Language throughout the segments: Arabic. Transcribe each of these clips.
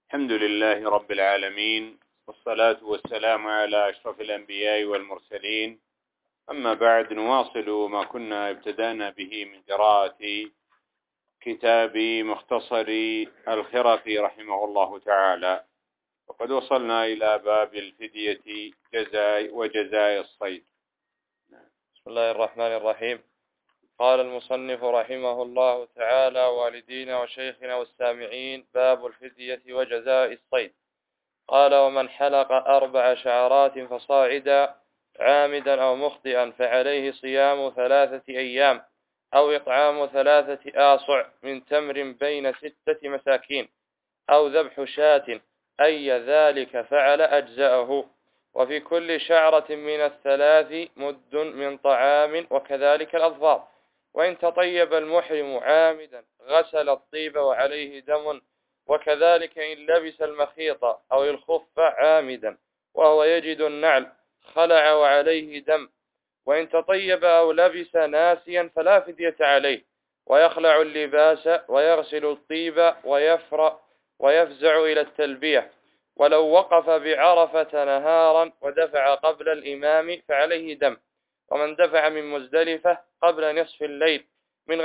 الحمد لله رب العالمين، والصلاة والسلام على أشرف الأنبياء والمرسلين. أما بعد، نواصل ما كنا ابتدأنا به من قراءة كتاب مختصر الخرقي رحمه الله تعالى، وقد وصلنا إلى باب الفدية وجزاء الصيد. بسم الله الرحمن الرحيم. قال المصنف رحمه الله تعالى: والدينا وشيخنا والسامعين، باب الفدية وجزاء الصيد. قال: ومن حلق 4 شعرات فصاعدا عامدا أو مخطئا فعليه صيام 3 أيام أو إطعام 3 آصع من تمر بين 6 مساكين أو ذبح شاة، أي ذلك فعل أجزأه، وفي كل شعرة من 3 مد من طعام، وكذلك الأظفار. وإن تطيب المحرم عامدا غسل الطيب وعليه دم، وكذلك إن لبس المخيط أو الخف عامدا وهو يجد النعل خلع وعليه دم. وإن تطيب أو لبس ناسيا فلا فدية عليه، ويخلع اللباس ويغسل الطيب ويفزع إلى التلبية. ولو وقف بعرفة نهارا ودفع قبل الإمام فعليه دم. ومن دفع من مزدلفة قبل نصف الليل من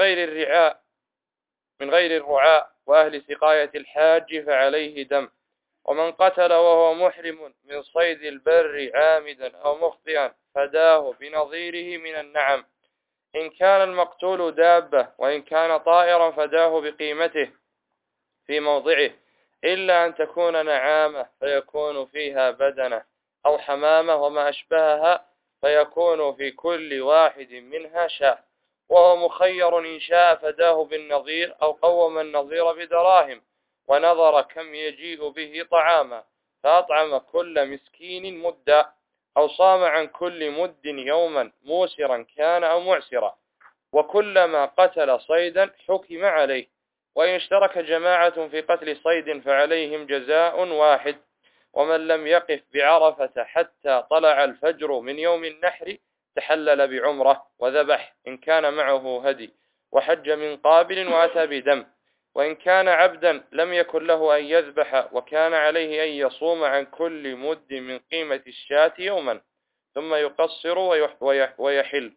غير الرعاء وأهل سقاية الحاج فعليه دم. ومن قتل وهو محرم من صيد البر عامدا أو مخطئا فداه بنظيره من النعم، إن كان المقتول دابة، وإن كان طائرا فداه بقيمته في موضعه، إلا أن تكون نعامة فيكون فيها بدنة، أو حمامة وما أشبهها فيكون في كل واحد منها شاة. وهو مخير إن شاء فداه بالنظير، أو قوم النظير بدراهم ونظر كم يجيء به طعاما، فأطعم كل مسكين مدا، أو صام عن كل مد يوما موسرا كان أو معسرا. وكلما قتل صيدا حكم عليه. وإن اشترك جماعة في قتل صيد فعليهم جزاء واحد. ومن لم يقف بعرفة حتى طلع الفجر من يوم النحر تحلل بعمرة وذبح إن كان معه هدي، وحج من قابل وأتى بدم. وإن كان عبدا لم يكن له أن يذبح، وكان عليه أن يصوم عن كل مد من قيمة الشاة يوما، ثم يقصر ويحل.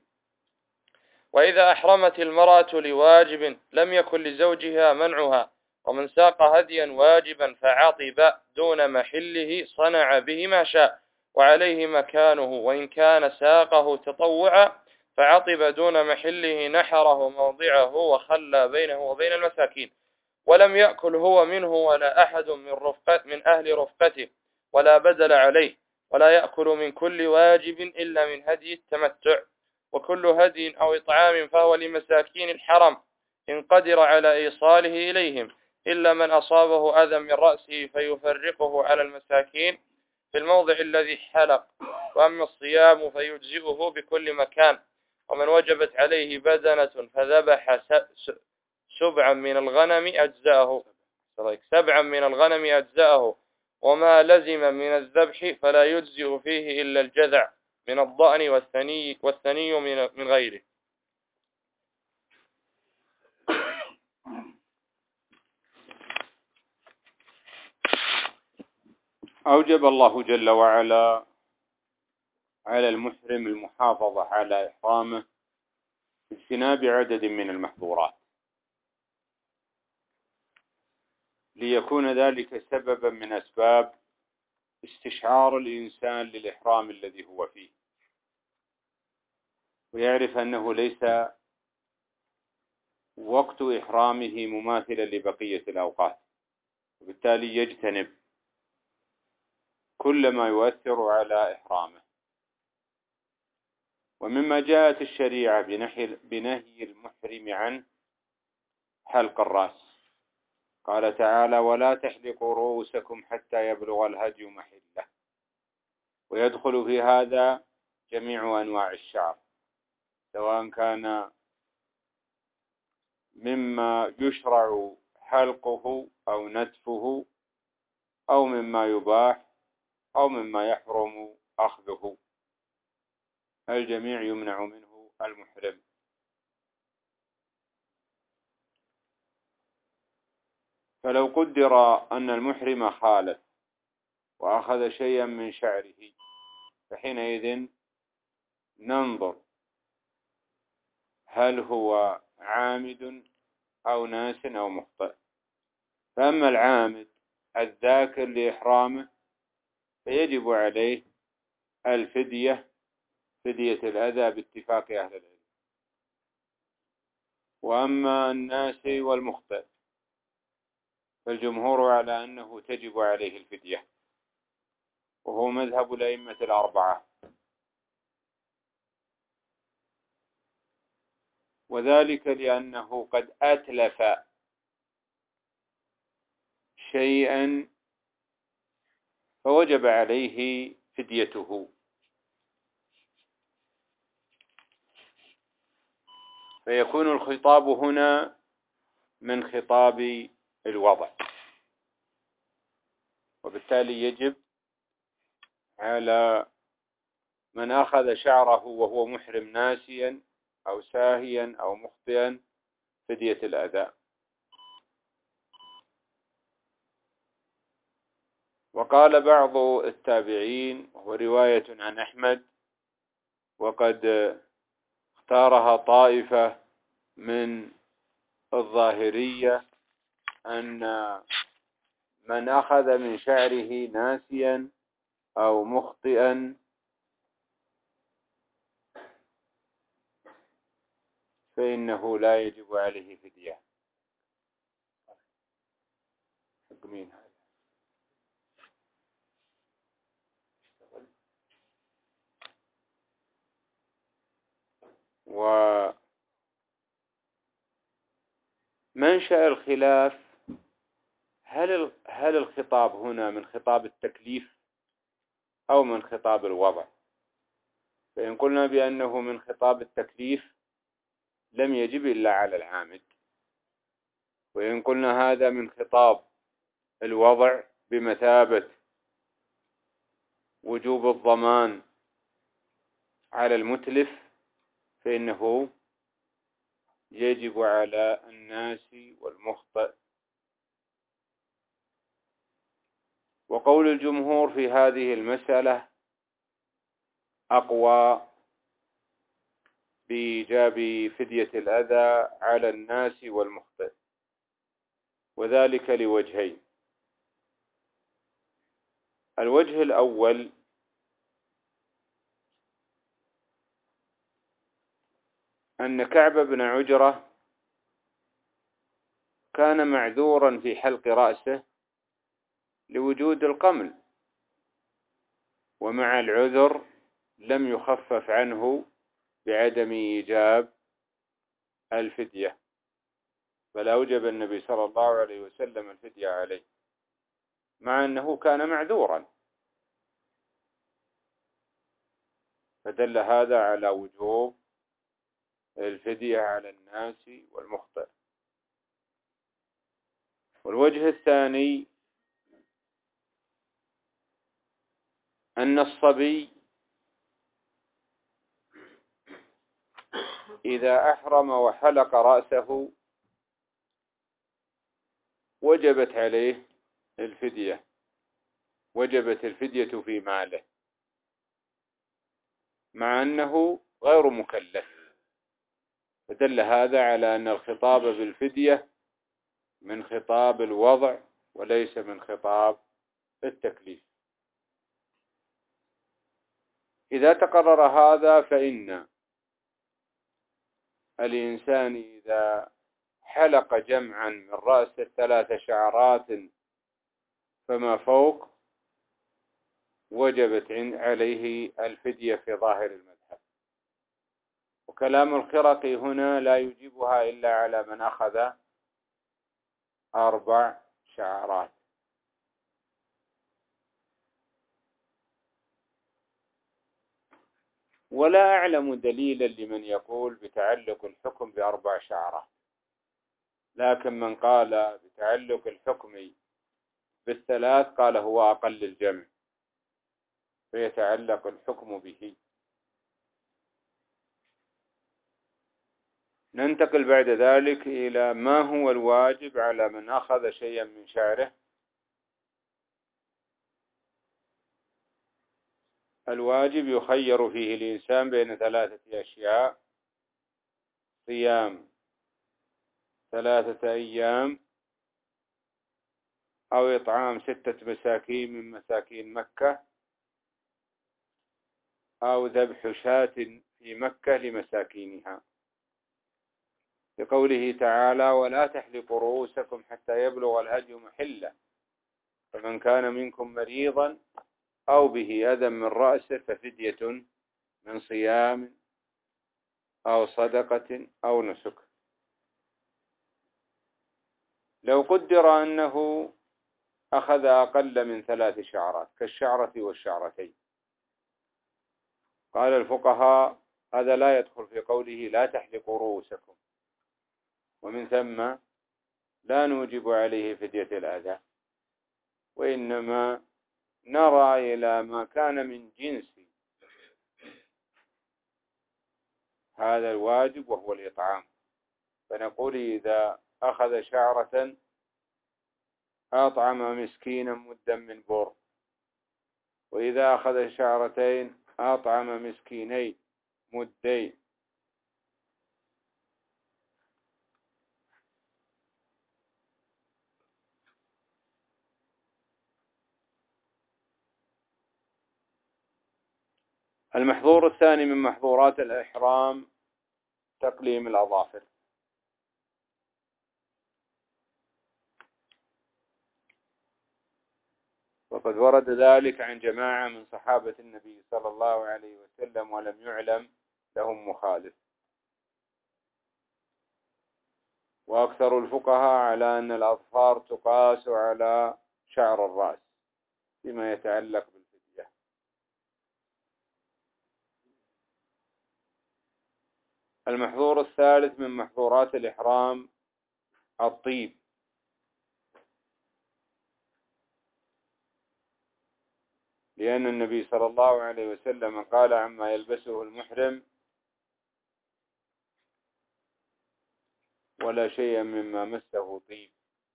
وإذا أحرمت المرأة لواجب لم يكن لزوجها منعها، ومن ساق هديا واجبا فعطب دون محله صنع به ما شاء وعليه مكانه. وإن كان ساقه تطوعا فعطب دون محله نحره موضعه وخلى بينه وبين المساكين. ولم يأكل هو منه ولا أحد من أهل رفقته، ولا بدل عليه. ولا يأكل من كل واجب إلا من هدي التمتع. وكل هدي أو إطعام فهو لمساكين الحرم إن قدر على إيصاله إليهم، إلا من أصابه أذى من رأسه فيفرقه على المساكين في الموضع الذي حلق. وأما الصيام فيجزئه بكل مكان. ومن وجبت عليه بدنة فذبح 7 من الغنم أجزأه. وما لزم من الذبح فلا يجزئ فيه إلا الجذع من الضأن والثني من غيره. أوجب الله جل وعلا على المحرم المحافظة على إحرامه باجتناب عدد من المحظورات، ليكون ذلك سببا من أسباب استشعار الإنسان للإحرام الذي هو فيه، ويعرف أنه ليس وقت إحرامه مماثلا لبقية الأوقات، وبالتالي يجتنب كل ما يؤثر على إحرامه. ومما جاءت الشريعة بنهي المحرم عن حلق الرأس، قال تعالى: ولا تحلقوا رؤوسكم حتى يبلغ الهدي محله. ويدخل في هذا جميع أنواع الشعر، سواء كان مما يشرع حلقه أو نتفه، أو مما يباح، أو مما يحرم أخذه، الجميع يمنع منه المحرم. فلو قدر أن المحرم خالف وأخذ شيئا من شعره فحينئذ ننظر هل هو عامد أو ناس أو مخطئ. فأما العامد الذاكر لإحرامه فيجب عليه الفدية، فدية الأذى باتفاق أهل العلم. وأما الناسي والمخطئ فالجمهور على أنه تجب عليه الفدية، وهو مذهب الأئمة الأربعة، وذلك لأنه قد أتلف شيئا فوجب عليه فديته. فيكون الخطاب هنا من خطاب الوضع، وبالتالي يجب على من أخذ شعره وهو محرم ناسيا أو ساهيا أو مخطئا فدية الأذى. وقال بعض التابعين وهو رواية عن أحمد وقد اختارها طائفة من الظاهرية، أن من أخذ من شعره ناسيا أو مخطئا فإنه لا يجب عليه فدية. مين هذا؟ ومنشأ الخلاف هل الخطاب هنا من خطاب التكليف أو من خطاب الوضع؟ فإن قلنا بأنه من خطاب التكليف لم يجب إلا على العامد، وإن قلنا هذا من خطاب الوضع بمثابة وجوب الضمان على المتلف فإنه يجب على الناس والمخطئ. وقول الجمهور في هذه المسألة أقوى بإيجاب فدية الأذى على الناس والمخطئ، وذلك لوجهين. الوجه الأول أن كعب بن عجرة كان معذورا في حلق رأسه لوجود القمل، ومع العذر لم يخفف عنه بعدم إيجاب الفدية، بل أوجب النبي صلى الله عليه وسلم الفدية عليه مع أنه كان معذورا. فدل هذا على وجوب الفدية على الناس والمخطئ. والوجه الثاني أن الصبي إذا أحرم وحلق رأسه وجبت عليه الفدية، وجبت الفدية في ماله مع أنه غير مكلف. فدل هذا على أن الخطاب بالفدية من خطاب الوضع وليس من خطاب التكليف. إذا تقرر هذا فإن الإنسان إذا حلق جمعا من رأسه 3 شعرات فما فوق وجبت عليه الفدية في ظاهر المذهب. وكلام الخرقي هنا لا يجيبها إلا على من أخذ 4 شعرات. ولا أعلم دليلا لمن يقول بتعلق الحكم ب4 شعرات، لكن من قال بتعلق الحكم ب3 قال هو أقل الجمع فيتعلق الحكم به. ننتقل بعد ذلك إلى ما هو الواجب على من أخذ شيئا من شعره. الواجب يخير فيه الإنسان بين 3 أشياء: صيام 3 أيام، أو إطعام 6 مساكين من مساكين مكة، أو ذبح شاة في مكة لمساكينها، لقوله تعالى: ولا تحلقوا رؤوسكم حتى يبلغ الهدي محله، فمن كان منكم مريضا أو به أذى من رأسه ففدية من صيام أو صدقة أو نسك. لو قدر أنه أخذ أقل من 3 شعرات كالشعرة والشعرتين، قال الفقهاء هذا لا يدخل في قوله لا تحلقوا رؤوسكم، ومن ثم لا نوجب عليه فدية الأذى، وإنما نرى إلى ما كان من جنس هذا الواجب وهو الإطعام، فنقول إذا أخذ شعرة أطعم مسكينا مدا من بر، وإذا أخذ شعرتين أطعم مسكينين مدين. المحظور الثاني من محظورات الإحرام تقليم الأظافر، وقد ورد ذلك عن جماعة من صحابة النبي صلى الله عليه وسلم ولم يعلم لهم مخالف. وأكثر الفقهاء على أن الأظفار تقاس على شعر الرأس فيما يتعلق بالفدية. المحظور الثالث من محظورات الإحرام الطيب، لأن النبي صلى الله عليه وسلم قال عما يلبسه المحرم: ولا شيء مما مسه طيب.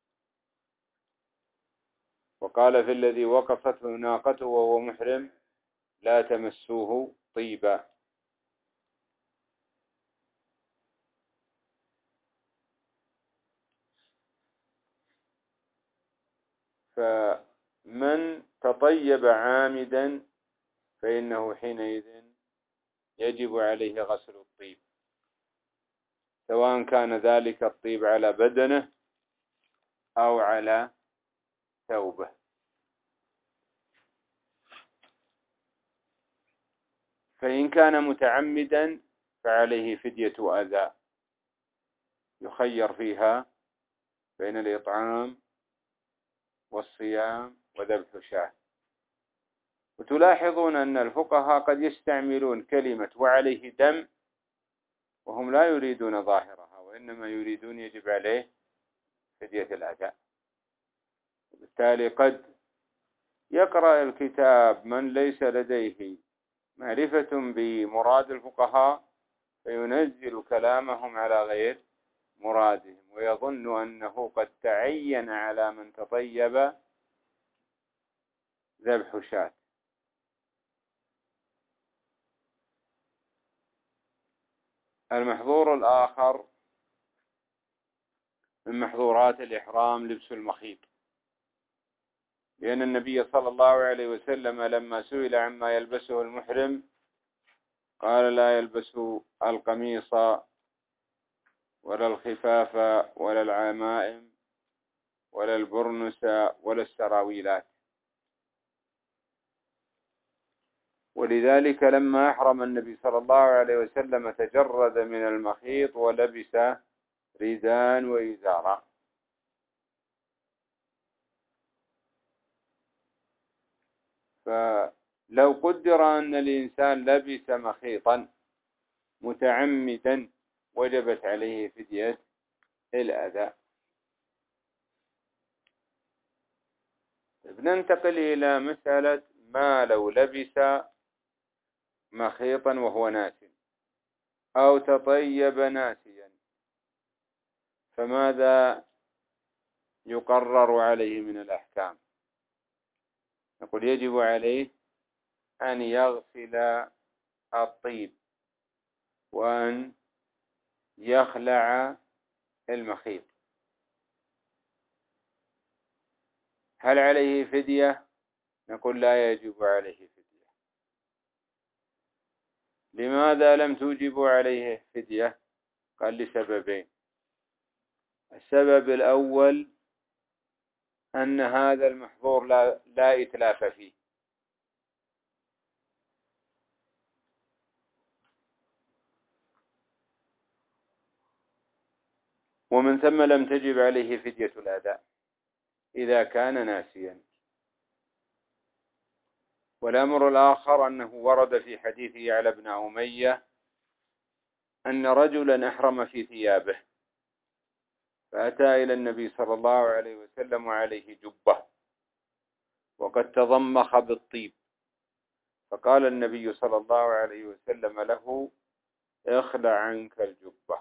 وقال في الذي وقفته ناقته وهو محرم: لا تمسوه طيبا. فمن تطيب عامدا فإنه حينئذ يجب عليه غسل الطيب، سواء كان ذلك الطيب على بدنه أو على ثوبه. فإن كان متعمدا فعليه فدية أذى، يخير فيها بين الإطعام والصيام وذبح شاة. وتلاحظون أن الفقهاء قد يستعملون كلمة وعليه دم وهم لا يريدون ظاهرها، وإنما يريدون يجب عليه فدية الأذى. وبالتالي قد يقرأ الكتاب من ليس لديه معرفة بمراد الفقهاء فينزل كلامهم على غير مرادهم، ويظن أنه قد تعين على من تطيب ذبح شاة. المحظور الآخر من محظورات الإحرام لبس المخيط، لأن النبي صلى الله عليه وسلم لما سئل عما يلبسه المحرم قال: لا يلبس القميص ولا الخفاف ولا العمائم ولا البرنس ولا السراويلات. ولذلك لما أحرم النبي صلى الله عليه وسلم تجرد من المخيط ولبس رداء وإزارا. فلو قدر أن الإنسان لبس مخيطا متعمدا وجبت عليه فدية الأذى. بننتقل إلى مسألة ما لو لبس مخيطا وهو ناسٍ أو تطيب ناسيا فماذا يقرر عليه من الأحكام؟ نقول يجب عليه أن يغسل الطيب وأن يخلع المخيط. هل عليه فدية؟ نقول لا يجب عليه فدية. لماذا لم توجب عليه فدية؟ قال لسببين. السبب الأول أن هذا المحظور لا إتلاف فيه، ومن ثم لم تجب عليه فدية الأداء إذا كان ناسيا. والأمر الآخر أنه ورد في حديث يعلى بن أمية أن رجلا أحرم في ثيابه فأتى إلى النبي صلى الله عليه وسلم وعليه جبة وقد تضمخ بالطيب، فقال النبي صلى الله عليه وسلم له: اخلع عنك الجبة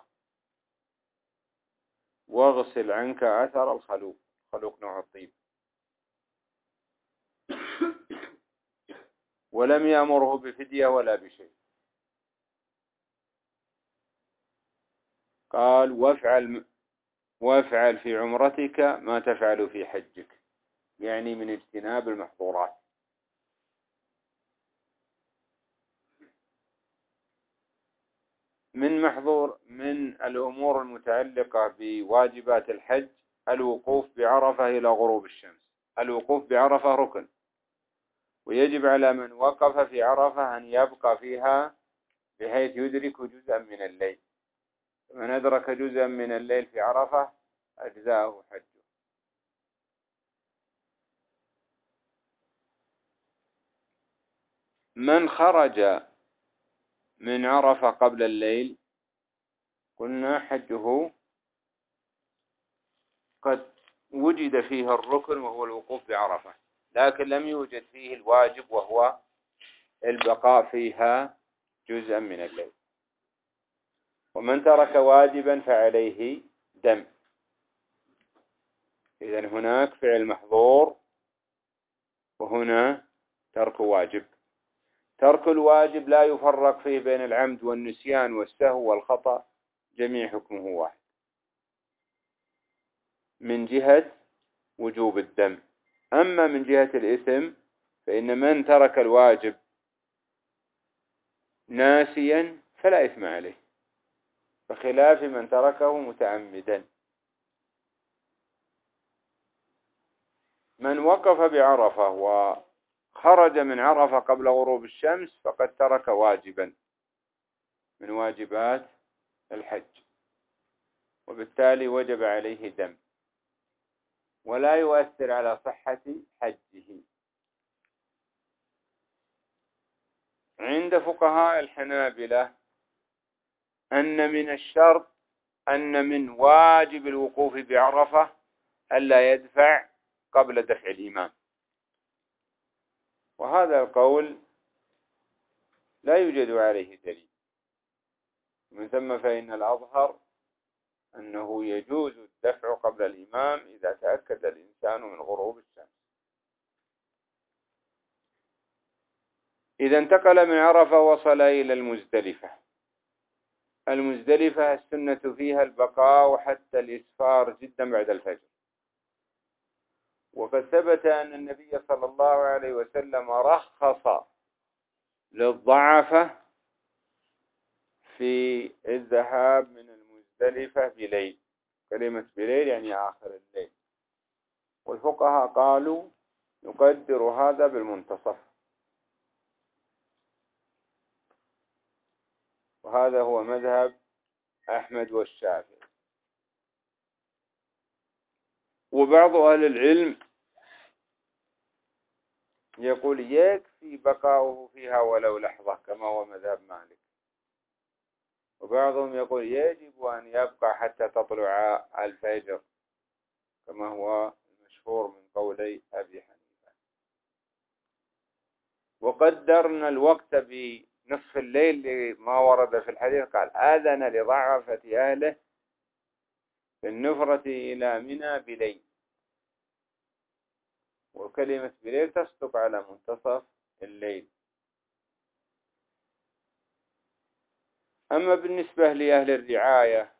واغسل عنك أثر الخلوق. خلوق نوع الطيب. ولم يأمره بفدية ولا بشيء. قال: وافعل في عمرتك ما تفعل في حجك، يعني من اجتناب المحظورات. من الأمور المتعلقة بواجبات الحج الوقوف بعرفة إلى غروب الشمس. الوقوف بعرفة ركن، ويجب على من وقف في عرفة أن يبقى فيها بحيث يدرك جزءا من الليل. من أدرك جزءا من الليل في عرفة أجزاءه حجه. من خرج من عرفة قبل الليل قلنا حجه قد وجد فيه الركن وهو الوقوف بعرفة، لكن لم يوجد فيه الواجب وهو البقاء فيها جزءا من الليل. ومن ترك واجبا فعليه دم. إذن هناك فعل محظور وهنا ترك واجب. ترك الواجب لا يفرق فيه بين العمد والنسيان والسهو والخطأ، جميع حكمه واحد من جهة وجوب الدم. أما من جهة الإثم فإن من ترك الواجب ناسيا فلا إثم عليه، بخلاف من تركه متعمدا. من وقف بعرفة وخرج من عرفة قبل غروب الشمس فقد ترك واجبا من واجبات الحج، وبالتالي وجب عليه دم ولا يؤثر على صحة حجه. عند فقهاء الحنابلة أن من الشرط أن من واجب الوقوف بعرفة ألا يدفع قبل دفع الإمام، وهذا القول لا يوجد عليه دليل. من ثم فإن الأظهر أنه يجوز الدفع قبل الإمام إذا تأكد الإنسان من غروب الشمس. إذا انتقل من عرفة وصل إلى المزدلفة. المزدلفة السنة فيها البقاء حتى الإسفار جدا بعد الفجر، وقد ثبت أن النبي صلى الله عليه وسلم رخص للضعفة في الذهاب من المزدلفة بليل. كلمة بليل يعني آخر الليل، والفقهاء قالوا نقدر هذا بالمنتصف، وهذا هو مذهب أحمد والشافعي. وبعض أهل العلم يقول يكفي بقاؤه فيها ولو لحظة كما هو مذهب مالك، وبعضهم يقول يجب أن يبقى حتى تطلع الفجر كما هو المشهور من قولي أبي حنيفة. وقدرنا الوقت بنصف الليل لما ورد في الحديث، قال آذن لضعفة أهله بالنفرة إلى منى بليل، وكلمة بليل تصدق على منتصف الليل. أما بالنسبة لأهل الرعاية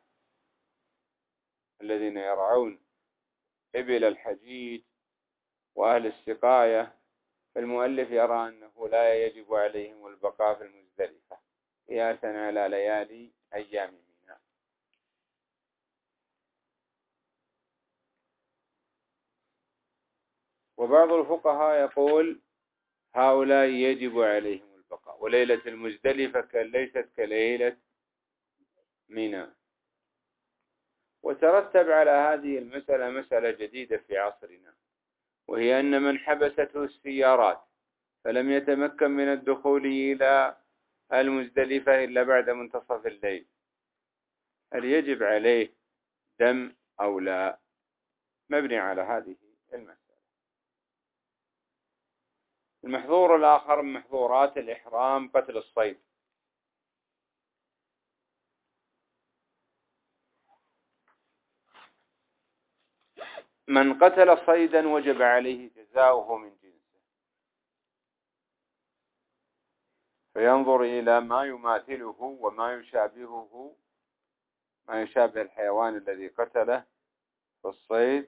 الذين يرعون إبل الحجيج وأهل السقاية، فالمؤلف يرى أنه لا يجب عليهم البقاء في المزدلفة قياسا على ليالي أيام منى. وبعض الفقهاء يقول هؤلاء يجب عليهم البقاء، وليلة المزدلفة ليست كليلة منى. وترتب على هذه المسألة مسألة جديدة في عصرنا، وهي أن من حبسته السيارات فلم يتمكن من الدخول إلى المزدلفة إلا بعد منتصف الليل، هل يجب عليه دم أو لا؟ مبني على هذه المسألة. المحظور الآخر من محظورات الإحرام قتل الصيد. من قتل صيدا وجب عليه جزاؤه من جنسه، فينظر إلى ما يماثله وما يشابهه، ما يشابه الحيوان الذي قتله في الصيد،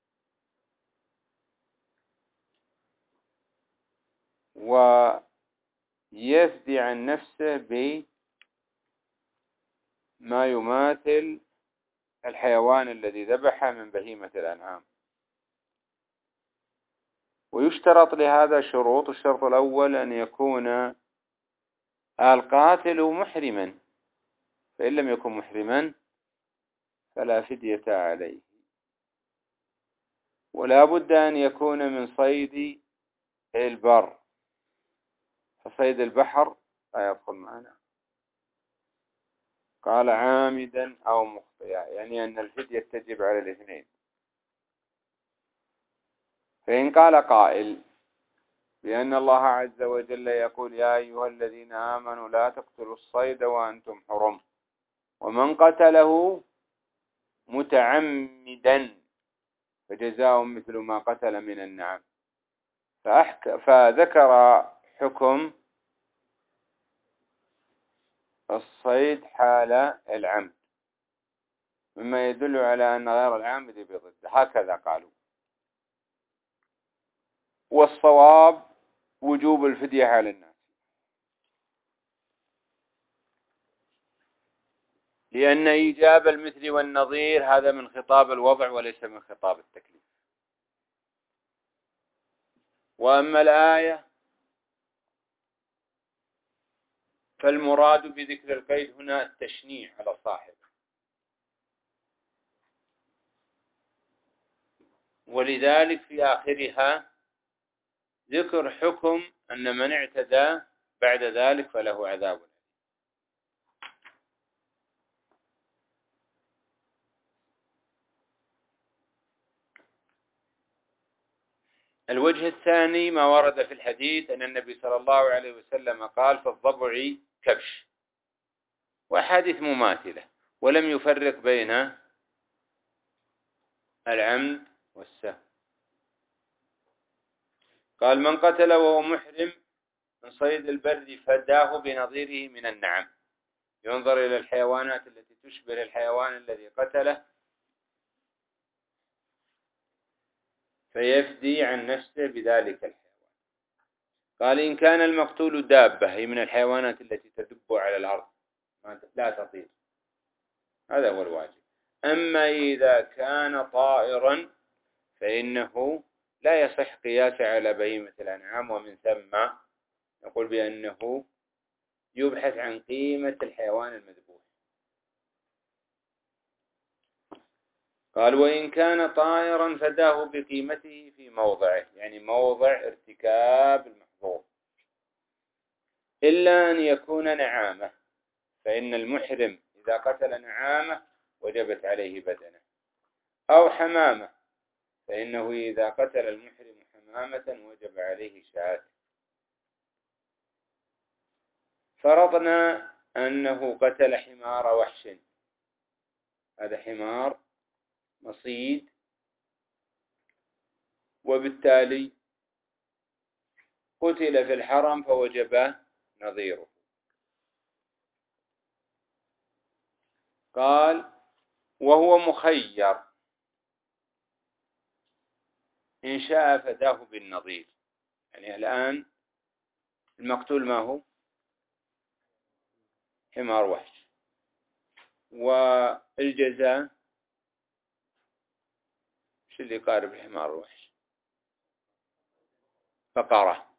ويفدي عن نفسه بما يماثل الحيوان الذي ذبحه من بهيمة الأنعام. ويشترط لهذا شروط. الشرط الأول أن يكون القاتل محرما، فإن لم يكن محرما فلا فدية عليه. ولا بد أن يكون من صيد البر، فصيد البحر لا يدخل معنا. قال عامدا أو مخطئا، يعني أن الفدية تجب على الاثنين. فإن قال قائل بأن الله عز وجل يقول يا أيها الذين آمنوا لا تقتلوا الصيد وأنتم حرم، ومن قتله متعمدا فجزاء مثل ما قتل من النعم، فذكر حكم الصيد حال العمد، مما يدل على أن غير العامد بضده، هكذا قالوا. والصواب وجوب الفدية على الناس، لأن إيجاب المثل والنظير هذا من خطاب الوضع وليس من خطاب التكليف. وأما الآية فالمراد بذكر القيد هنا التشنيع على صاحبه، ولذلك في آخرها ذكر حكم أن من اعتدى بعد ذلك فله عذاب. الوجه الثاني ما ورد في الحديث أن النبي صلى الله عليه وسلم قال في الضبع كبش، وأحاديث مماثلة، ولم يفرق بين العمد والسهو. قال من قتل وهو محرم من صيد البر فداه بنظيره من النعم، ينظر إلى الحيوانات التي تشبه الحيوان الذي قتله فيفدي عن نفسه بذلك الحيوان. قال إن كان المقتول دابة، هي من الحيوانات التي تدب على الأرض لا تطير، هذا هو الواجب. أما إذا كان طائرا فإنه لا يصح قياسه على بهيمة الأنعام، ومن ثم نقول بأنه يبحث عن قيمة الحيوان المذبوح. قال وإن كان طائرا فداه بقيمته في موضعه، يعني موضع ارتكاب المحظور، إلا أن يكون نعامة، فإن المحرم إذا قتل نعامة وجبت عليه بدنه، أو حمامة، فإنه إذا قتل المحرم حمامة وجب عليه شاة. فرضنا أنه قتل حمار وحش، هذا حمار مصيد، وبالتالي قتل في الحرم فوجب نظيره. قال وهو مخير إن شاء فداه بالنظير. يعني الآن المقتول ما هو؟ حمار وحش، والجزاء شو اللي يقارب الحمار الوحش؟ بقرة.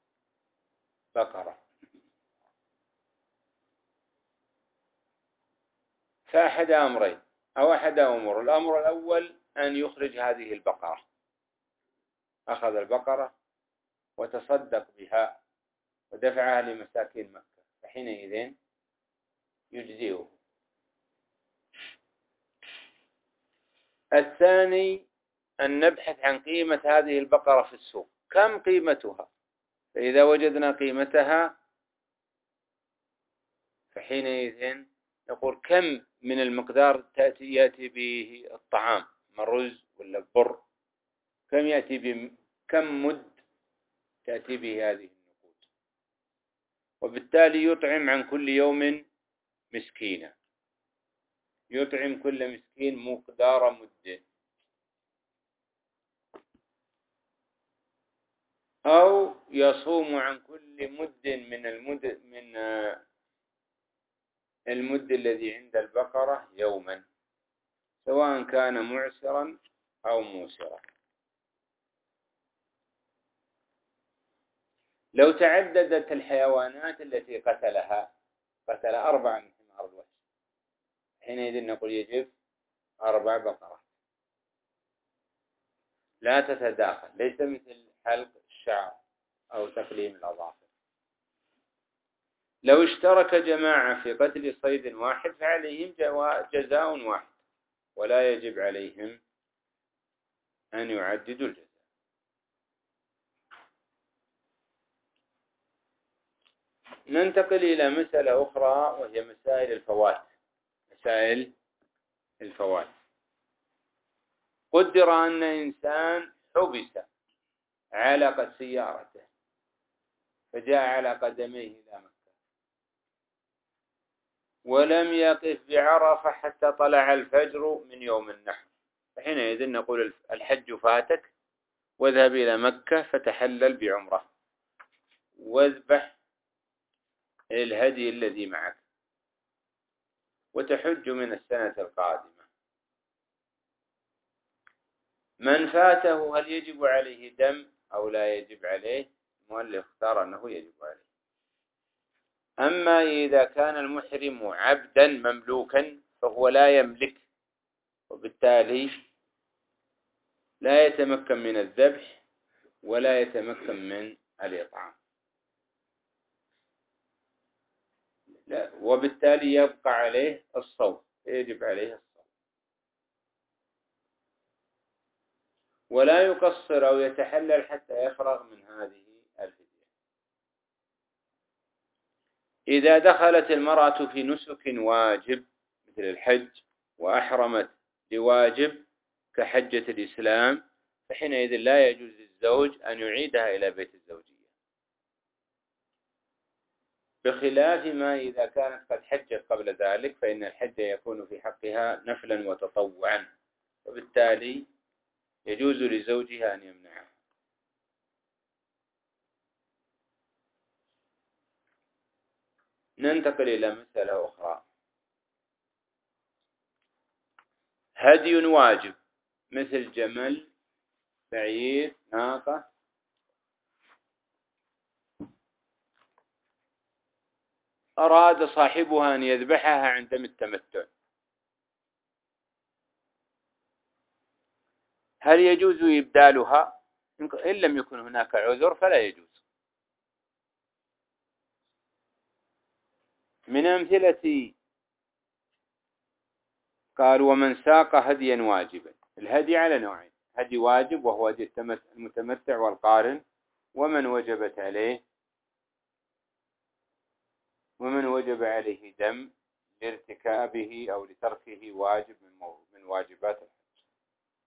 فأحد أمرين أو أحد أمور. الأمر الأول أن يخرج هذه البقرة، أخذ البقرة وتصدق بها ودفعها لمساكين مكة، فحينئذ يجزئه. الثاني أن نبحث عن قيمة هذه البقرة في السوق، كم قيمتها؟ فإذا وجدنا قيمتها فحينئذ نقول كم من المقدار يأتي به الطعام، من رز ولا بر، كم مد تأتي به هذه النقود، وبالتالي يطعم عن كل يوم مسكينا، يطعم كل مسكين مقدار مد، أو يصوم عن كل مد من المد الذي عند البقرة يوما، سواء كان معسرا أو موسرا. لو تعددت الحيوانات التي قتلها، قتل 4 من حمار الوحش، حينئذ نقول يجب 4 بقرات لا تتداخل، ليس مثل حلق الشعر أو تقليم الأظافر. لو اشترك جماعة في قتل صيد واحد فعليهم جزاء واحد، ولا يجب عليهم أن يعددوا الجزاء. ننتقل إلى مسألة أخرى وهي مسائل الفوات. قدر أن إنسان حبس علقت سيارته فجاء على قدميه إلى مكة ولم يقف بعرفة حتى طلع الفجر من يوم النحر، فحينئذ نقول الحج فاتك، واذهب إلى مكة فتحلل بعمرة واذبح الهدي الذي معك وتحج من السنة القادمة. من فاته هل يجب عليه دم أو لا يجب عليه؟ المؤلف اختار أنه يجب عليه. أما إذا كان المحرم عبدا مملوكا فهو لا يملك، وبالتالي لا يتمكن من الذبح ولا يتمكن من الإطعام، لا، وبالتالي يبقى عليه الصوم، يجب عليه الصوم، ولا يقصر أو يتحلل حتى يفرغ من هذه الفدية. إذا دخلت المرأة في نسك واجب مثل الحج وأحرمت لواجب كحجة الإسلام فحينئذ لا يجوز للزوج أن يعيدها إلى بيت الزوجية، بخلاف ما إذا كانت قد حجت قبل ذلك فإن الحج يكون في حقها نفلا وتطوعا، وبالتالي يجوز لزوجها أن يمنعها. ننتقل إلى مسألة أخرى. هدي واجب مثل جمل، بعير، ناقة، أراد صاحبها أن يذبحها عند التمتع، هل يجوز إبدالها؟ إن لم يكن هناك عذر فلا يجوز. من أمثلة قال ومن ساق هديا واجبا. الهدي على نوعين: هدي واجب وهو هدي المتمتع والقارن، ومن وجب عليه دم لارتكابه أو لتركه واجب من واجبات الحج.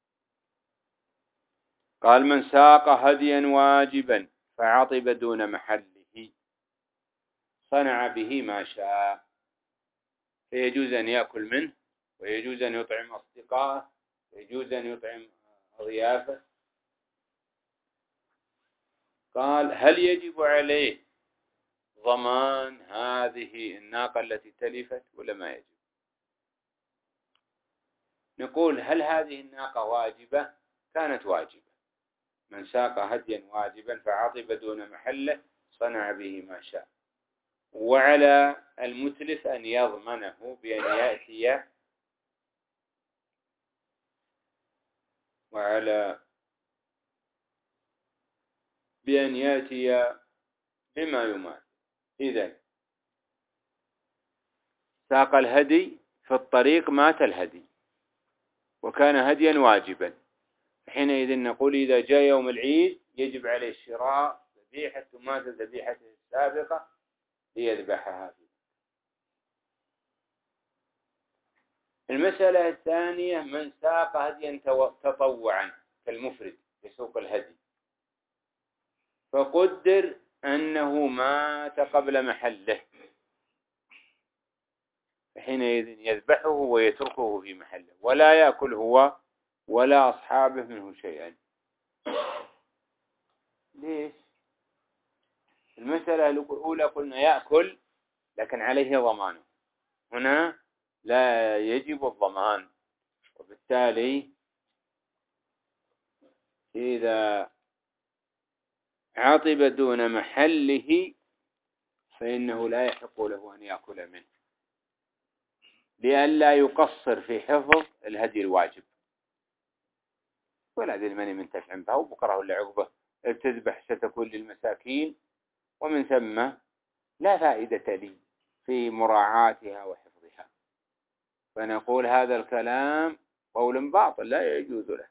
قال من ساق هديا واجبا فعطب دون محله صنع به ما شاء، فيجوز أن يأكل منه، ويجوز أن يطعم أصدقائه، ويجوز أن يطعم ضيافه. قال هل يجب عليه ضمان هذه الناقة التي تلفت ولا ما يجب؟ نقول هل هذه الناقة واجبة؟ كانت واجبة. من ساق هديا واجبا فعطب دون محله صنع به ما شاء. وعلى المتلف أن يضمنه بأن يأتي بما يماثل. إذن ساق الهدي في الطريق مات الهدي وكان هديا واجبا، حينئذ نقول إذا جاء يوم العيد يجب عليه شراء ذبيحة تماثل ذبيحته السابقة ليذبحها فيه. المسألة الثانية من ساق هديا تطوعا كالمفرد يسوق الهدي فقدر أنه مات قبل محله، حينئذ يذبحه ويتركه في محله ولا يأكل هو ولا أصحابه منه شيئا. ليش؟ المسألة الأولى قلنا يأكل لكن عليه ضمانه، هنا لا يجب الضمان، وبالتالي إذا عطب دون محله فإنه لا يحق له أن يأكل منه لئلا يقصر في حفظ الهدي الواجب، ولا ذي المني منتفع بها وبكره ولا عقبه تذبح ستكون للمساكين، ومن ثم لا فائدة لي في مراعاتها وحفظها. فنقول هذا الكلام قول باطل لا يجوز له.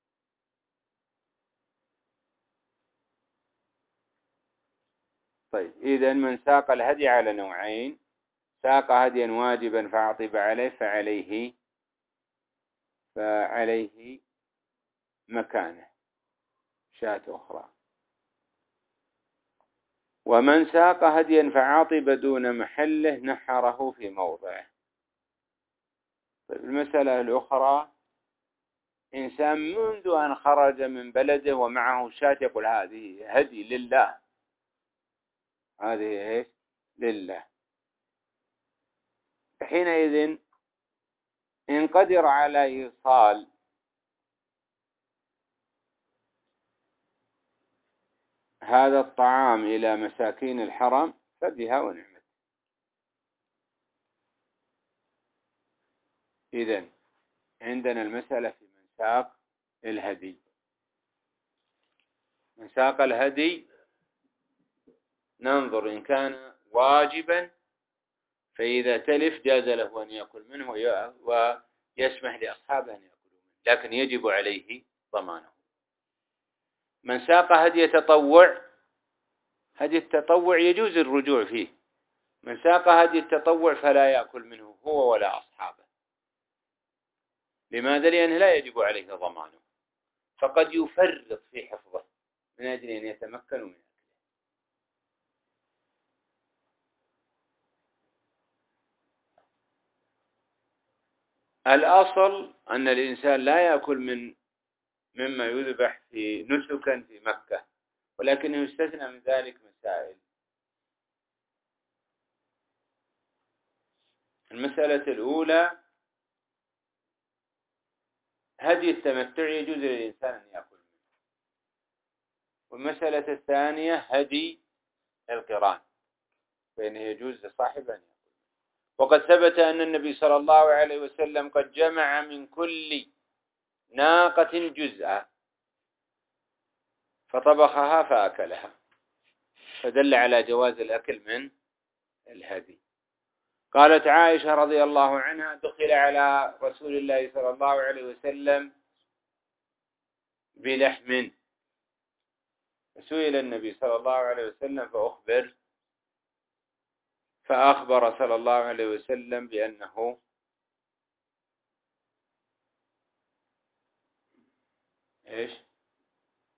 طيب إذن من ساق الهدي على نوعين: ساق هديا واجبا فعطب عليه فعليه مكانه شاة أخرى، ومن ساق هديا فعطب دون محله نحره في موضعه. طيب المسألة الأخرى: إنسان منذ أن خرج من بلده ومعه شاة يقول هذه هدي لله، هذه إيش؟ لله. حينئذ إن قدر على إيصال هذا الطعام إلى مساكين الحرم فبها ونعمت. إذن عندنا المسألة في من ساق الهدي. من ساق الهدي ننظر إن كان واجبا فإذا تلف جاز له أن يأكل منه ويسمح لأصحابه أن يأكلوا منه، لكن يجب عليه ضمانه. من ساق هدي تطوع، هدي التطوع يجوز الرجوع فيه. من ساق هدي التطوع فلا يأكل منه هو ولا أصحابه. لماذا؟ لأنه لا يجب عليه ضمانه، فقد يفرط في حفظه من أجل أن يتمكن منه. الأصل أن الإنسان لا يأكل مما يذبح في نسكا في مكة، ولكنه يستثنى من ذلك مسائل. المسألة الأولى: هدي التمتع يجوز للإنسان أن يأكل منه. والمسألة الثانية: هدي القران فإنه يجوز لصاحب أن يأكل. وقد ثبت أن النبي صلى الله عليه وسلم قد جمع من كل ناقة جزءا فطبخها فأكلها، فدل على جواز الأكل من الهدي. قالت عائشة رضي الله عنها: دخل على رسول الله صلى الله عليه وسلم بلحم، فسئل النبي صلى الله عليه وسلم فأخبر صلى الله عليه وسلم بأنه إيش؟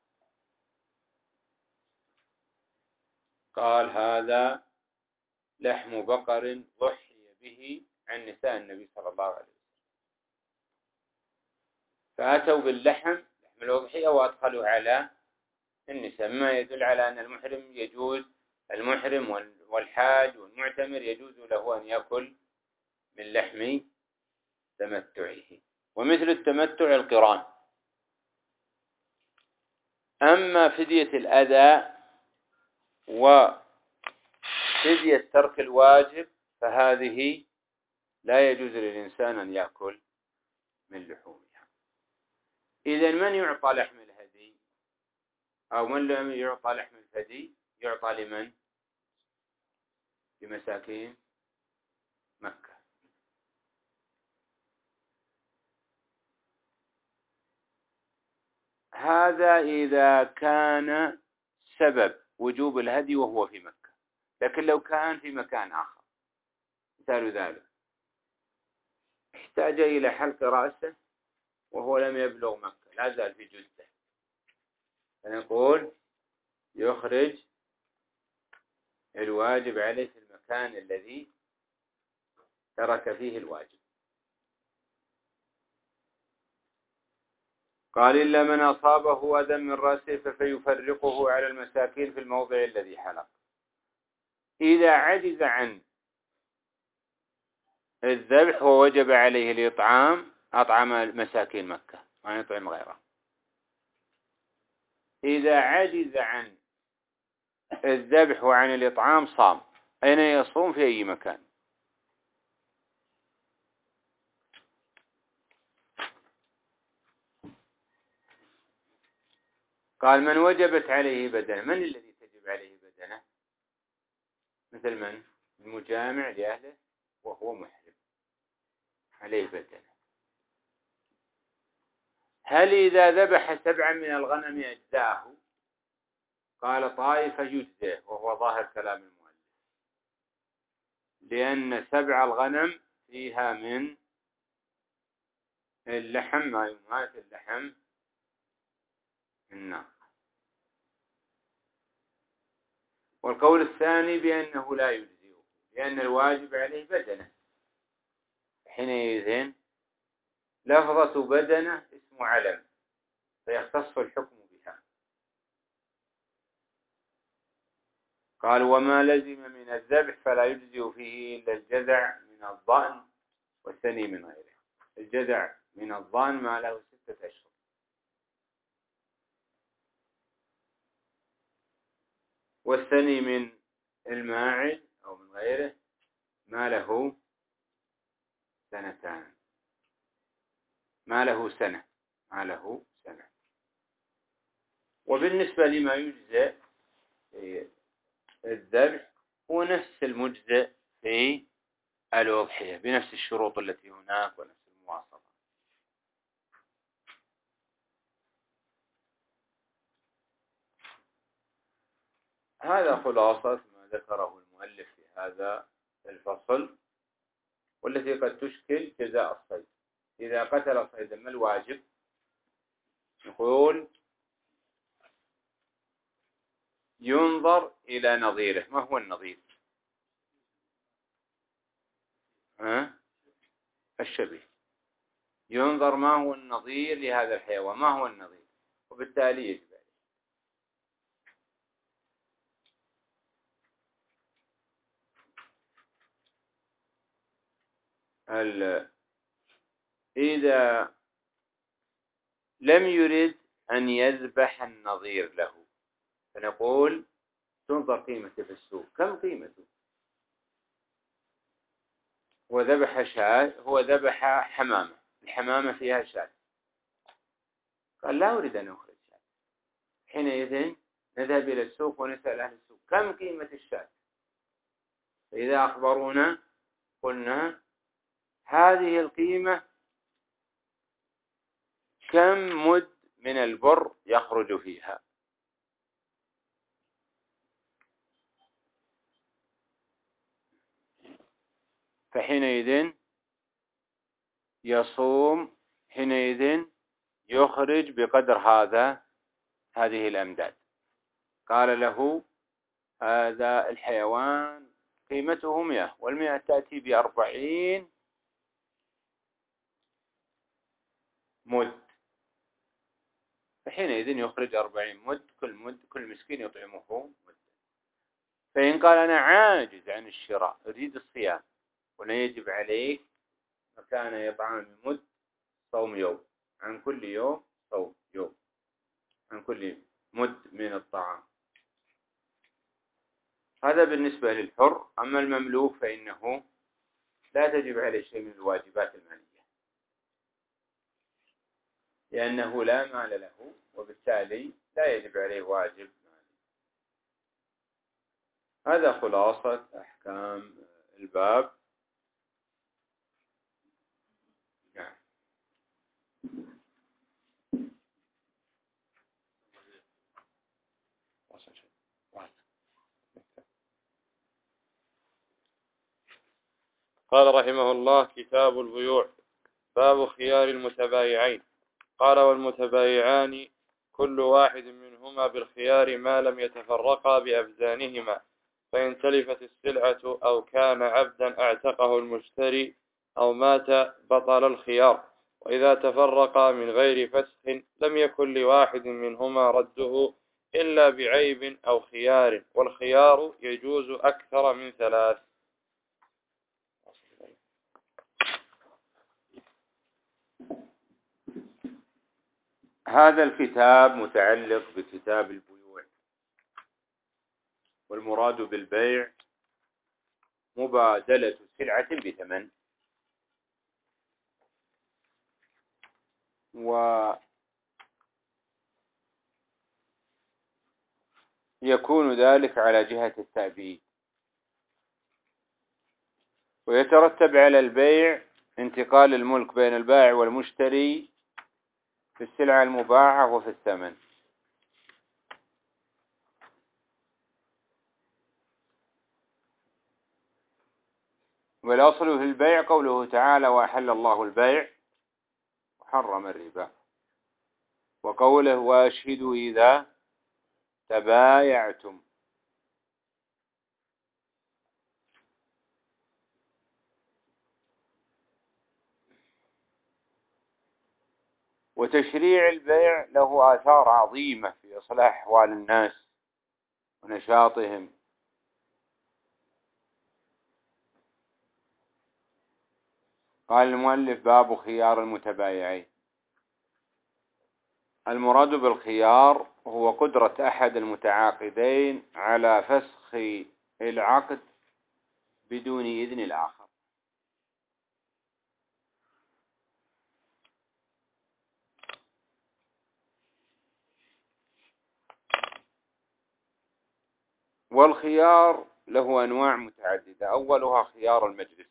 قال هذا لحم بقر ضحي به عن نساء النبي صلى الله عليه وسلم. فأتوا باللحم الأضحية وأدخلوا على النساء، مما يدل على أن المحرم يجوز، المحرم والحاج والمعتمر يجوز له أن يأكل من لحم تمتعه. ومثل التمتع القران. أما فدية الأذى وفدية ترك الواجب فهذه لا يجوز للإنسان أن يأكل من لحومها. إذن من يعطى لحم الهدي أو من لم يعطى لحم الفدي يعطى لمن؟ لمساكين مكة. هذا إذا كان سبب وجوب الهدي وهو في مكة. لكن لو كان في مكان آخر، مثال ذلك احتاج إلى حلق رأسه وهو لم يبلغ مكة، لا زال في جدة، فنقول يخرج الواجب عليه في المكان الذي ترك فيه الواجب. قال إلا من أصابه أذى من رأسه فيفرقه على المساكين في الموضع الذي حلق. إذا عجز عن الذبح ووجب عليه الإطعام أطعم مساكين مكة ما يطعم غيره. إذا عجز عن الذبح وعن الإطعام صام. أين يصوم؟ في أي مكان. قال من وجبت عليه بدنه. من الذي تجب عليه بدنه؟ مثل من؟ المجامع لأهله وهو محرم عليه بدنه. هل إذا ذبح 7 من الغنم أجزاه؟ قال طائفة يجزئ، وهو ظاهر كلام المؤلف، لأن 7 الغنم فيها من اللحم ما يماثل اللحم الناقة. والقول الثاني بأنه لا يجزئه لأن الواجب عليه بدنه. حينئذ لفظة بدنه اسم علم فيختص الحكم بها. قال وما لزم من الذبح فلا يجزئ فيه إلا الجذع من الضأن والثني من غيره. الجذع من الضأن ما له 6 أشهر، والثني من الماعز أو من غيره ما له 2 ما له سنة. وبالنسبة لما يجزئ الذبح هو نفس المجزئ في الأضحية بنفس الشروط التي هناك ونفس المواصفات. هذا خلاصة ما ذكره المؤلف في هذا الفصل، والتي قد تشكل جزاء الصيد. إذا قتل صيدا ما الواجب؟ نقول ينظر إلى نظيره. ما هو النظير؟ الشبيه. ينظر ما هو النظير لهذا الحيوان، ما هو النظير، وبالتالي يجب عليه. إذا لم يرد أن يذبح النظير له فنقول تنظر قيمته في السوق. كم قيمته؟ هو ذبح حمامة، الحمامة فيها شاة، قال لا أريد أن أخرج شاة. حينئذ نذهب إلى السوق ونسأل أهل السوق كم قيمة الشاة؟ فإذا أخبرونا قلنا هذه القيمة كم مد من البر يخرج فيها. فحينئذ يصوم، حينئذ يخرج بقدر هذه الأمداد. قال له هذا الحيوان قيمته 100 والمئة تأتي ب40 مد، فحينئذ يخرج 40 مد، كل مسكين يطعمه مد. فإن قال أنا عاجز عن الشراء أريد الصيام، ولا يجب عليك مكان إطعام مد صوم يوم، عن كل يوم صوم يوم، عن كل مد من الطعام. هذا بالنسبة للحر. أما المملوك فإنه لا تجب عليه شيء من الواجبات المالية، لأنه لا مال له، وبالتالي لا يجب عليه واجب مالي. هذا خلاصة أحكام الباب. نعم. قال رحمه الله: كتاب البيوع. باب خيار المتبايعين. قال: والمتبايعان كل واحد منهما بالخيار ما لم يتفرقا بأبدانهما، فإن تلفت السلعة أو كان عبدا اعتقه المشتري أو مات بطل الخيار. وإذا تفرقا من غير فسخ لم يكن لواحد منهما رده إلا بعيب أو خيار، والخيار يجوز أكثر من 3. هذا الكتاب متعلق بكتاب البيوع، والمراد بالبيع مبادلة سلعة بثمن، ويكون ذلك على جهة التأبيد، ويترتب على البيع انتقال الملك بين البائع والمشتري في السلعة المباعة وفي الثمن. والأصل في البيع قوله تعالى: وأحل الله البيع وحرم الربا، وقوله: وأشهدوا إذا تبايعتم. وتشريع البيع له آثار عظيمة في إصلاح أحوال الناس ونشاطهم. قال المؤلف: باب خيار المتبايعين. المراد بالخيار هو قدرة أحد المتعاقدين على فسخ العقد بدون إذن الآخر. والخيار له أنواع متعددة. أولها خيار المجلس،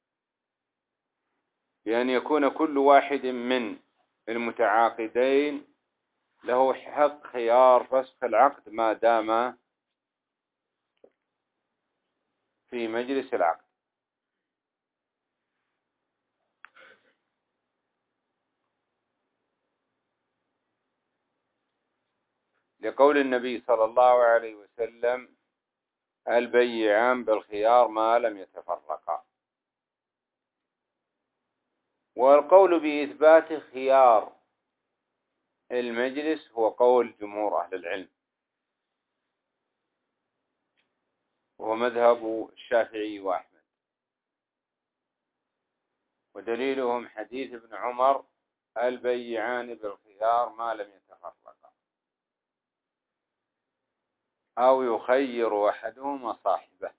بأن يكون كل واحد من المتعاقدين له حق خيار فسخ العقد ما دام في مجلس العقد. لقول النبي صلى الله عليه وسلم: البيعان بالخيار ما لم يتفرقا. والقول بإثبات خيار المجلس هو قول جمهور أهل العلم، وهو مذهب الشافعي وأحمد، ودليلهم حديث ابن عمر: البيعان بالخيار ما لم يتفرقا، أو يخير أحدهما صاحبه.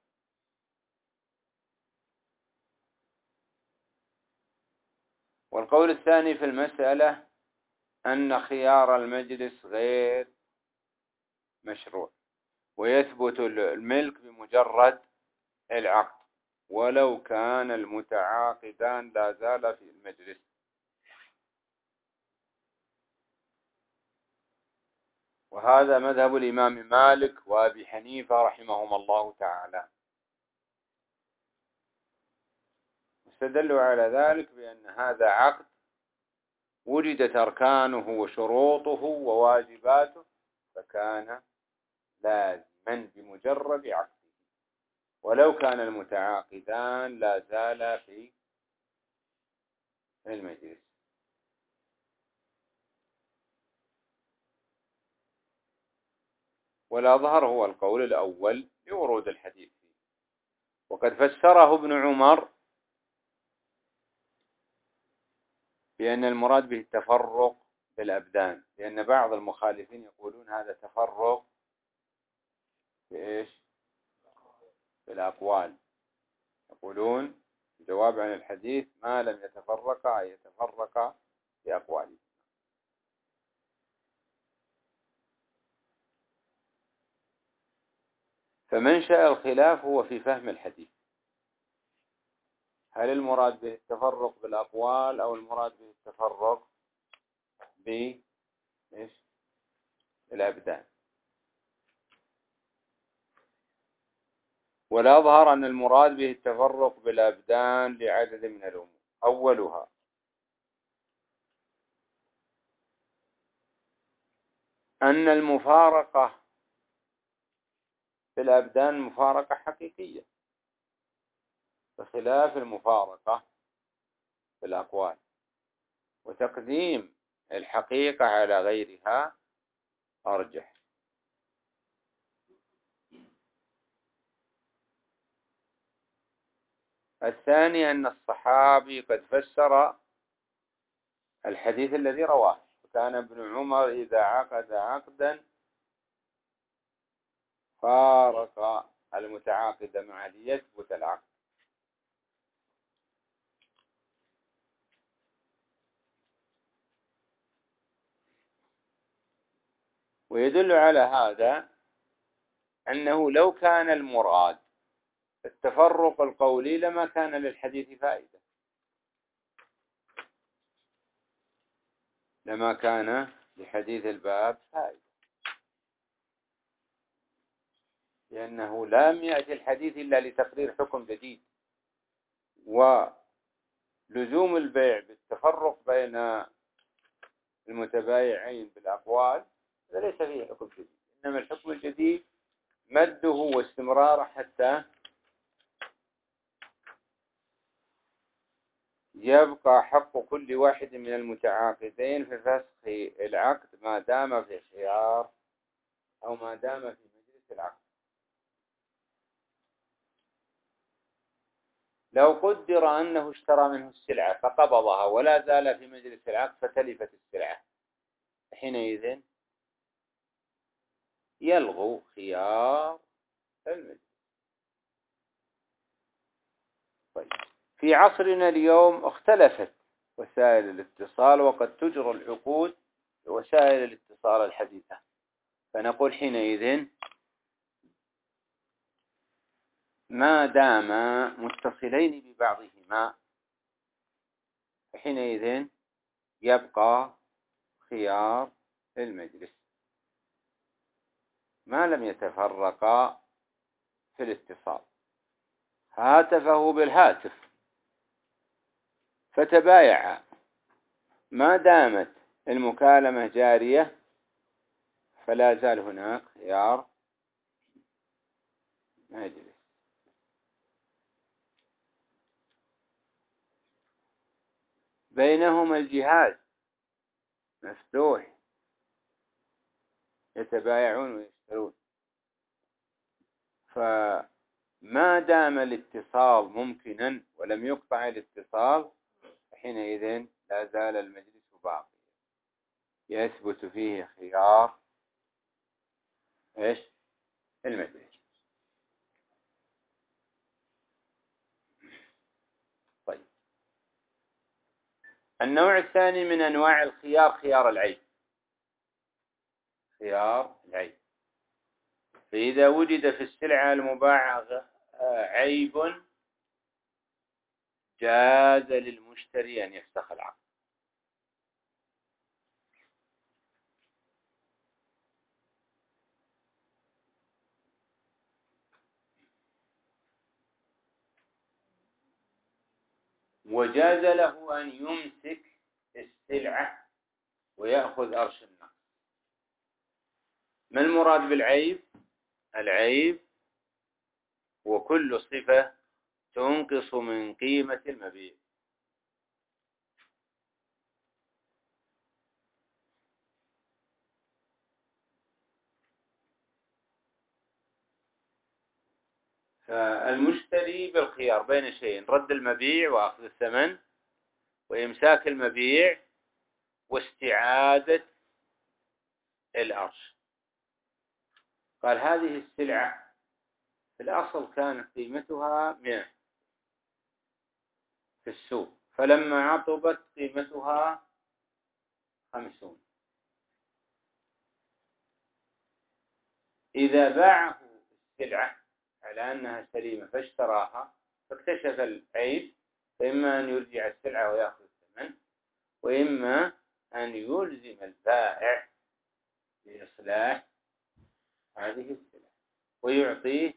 والقول الثاني في المسألة أن خيار المجلس غير مشروع، ويثبت الملك بمجرد العقد ولو كان المتعاقدان لا زال في المجلس. وهذا مذهب الإمام مالك وأبي حنيفة رحمهما الله تعالى. استدلوا على ذلك بأن هذا عقد وجدت أركانه وشروطه وواجباته فكان لازما. من بمجرد عقده، ولو كان المتعاقدان لا زالا في المجلس. والأظهر هو القول الأول لورود الحديث فيه. وقد فسره ابن عمر بأن المراد به التفرق بالأبدان، لأن بعض المخالفين يقولون هذا تفرق بإيش؟ بالأقوال. يقولون جواب عن الحديث ما لم يتفرقا أي يتفرقا بأقواله. فمنشأ الخلاف هو في فهم الحديث، هل المراد به التفرق بالأقوال أو المراد به التفرق بالأبدان. والأظهر أن المراد به التفرق بالأبدان لعدد من الأمور. أولها أن المفارقة في الأبدان مفارقة حقيقية بخلاف المفارقة في الأقوال، وتقديم الحقيقة على غيرها أرجح. الثاني أن الصحابي قد فسر الحديث الذي رواه، وكان ابن عمر إذا عقد عقدا فارق المتعاقد معه ليثبت العقد. ويدل على هذا أنه لو كان المراد التفرق القولي لما كان للحديث فائدة، لما كان لحديث الباب فائدة، لأنه لم يأتي الحديث إلا لتقرير حكم جديد، ولزوم البيع بالتفرق بين المتبايعين بالأقوال هذا ليس فيه حكم جديد، إنما الحكم الجديد مده واستمراره حتى يبقى حق كل واحد من المتعاقدين في فسخ العقد ما دام في خيار أو ما دام في مجلس العقد. لو قدر أنه اشترى منه السلعة فقبضها ولا زال في مجلس العقد فتلفت السلعة، حينئذ يلغو خيار المجلس. طيب، في عصرنا اليوم اختلفت وسائل الاتصال، وقد تجرى العقود بوسائل الاتصال الحديثة، فنقول حينئذ ما دام متصلين ببعضهما حينئذ يبقى خيار المجلس ما لم يتفرقا في الاتصال. هاتفه بالهاتف فتبايعا، ما دامت المكالمة جارية فلا زال هناك خيار مجلس. بينهما الجهاز مفتوح يتبايعون ويشترون، فما دام الاتصال ممكنا ولم يقطع الاتصال حينئذ لا زال المجلس باقيا، يثبت فيه خيار المجلس. طيب، النوع الثاني من أنواع الخيار خيار العيب. خيار العيب، فإذا وجد في السلعة المباعة عيب جاز للمشتري أن يفسخ العقد. وجاز له أن يمسك السلعة ويأخذ أرش النقد. ما المراد بالعيب؟ العيب وكل صفة تنقص من قيمة المبيع. فالمشتري بالخيار بين شيئين: رد المبيع وأخذ الثمن، وإمساك المبيع واستعادة الأرش. قال هذه السلعة في الأصل كانت قيمتها 100 في السوق، فلما عطبت قيمتها 50. إذا باعه السلعة على أنها سليمة فاشتراها فاكتشف العيب، فإما أن يرجع السلعة ويأخذ الثمن، وإما أن يلزم البائع بإصلاح هذه السلعة ويعطيه